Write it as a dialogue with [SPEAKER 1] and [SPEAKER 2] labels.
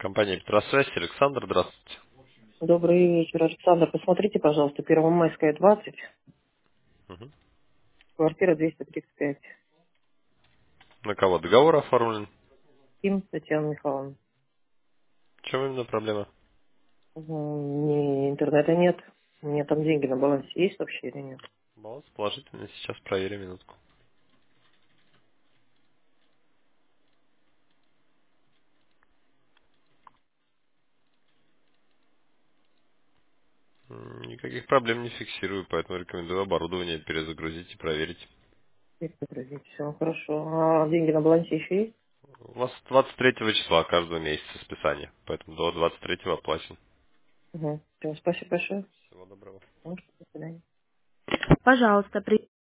[SPEAKER 1] Компания «Петросвязь». Александр, здравствуйте.
[SPEAKER 2] Добрый вечер, Александр. Посмотрите, пожалуйста, Первомайская, 20,
[SPEAKER 1] Мгм.
[SPEAKER 2] квартира 235.
[SPEAKER 1] На кого договор оформлен?
[SPEAKER 2] Ким Татьяна Михайловна.
[SPEAKER 1] В чем именно проблема?
[SPEAKER 2] Интернета нет. У меня там деньги на балансе есть вообще или нет?
[SPEAKER 1] Баланс положительный, сейчас проверим минутку. Никаких проблем не фиксирую, поэтому рекомендую оборудование перезагрузить и проверить.
[SPEAKER 2] Есть подразить. Все, хорошо. А деньги на балансе еще есть?
[SPEAKER 1] У вас 23 числа каждого месяца списание, поэтому до 23 оплачен.
[SPEAKER 2] Угу. Все, спасибо большое.
[SPEAKER 1] Всего доброго.
[SPEAKER 2] До свидания.
[SPEAKER 3] Пожалуйста,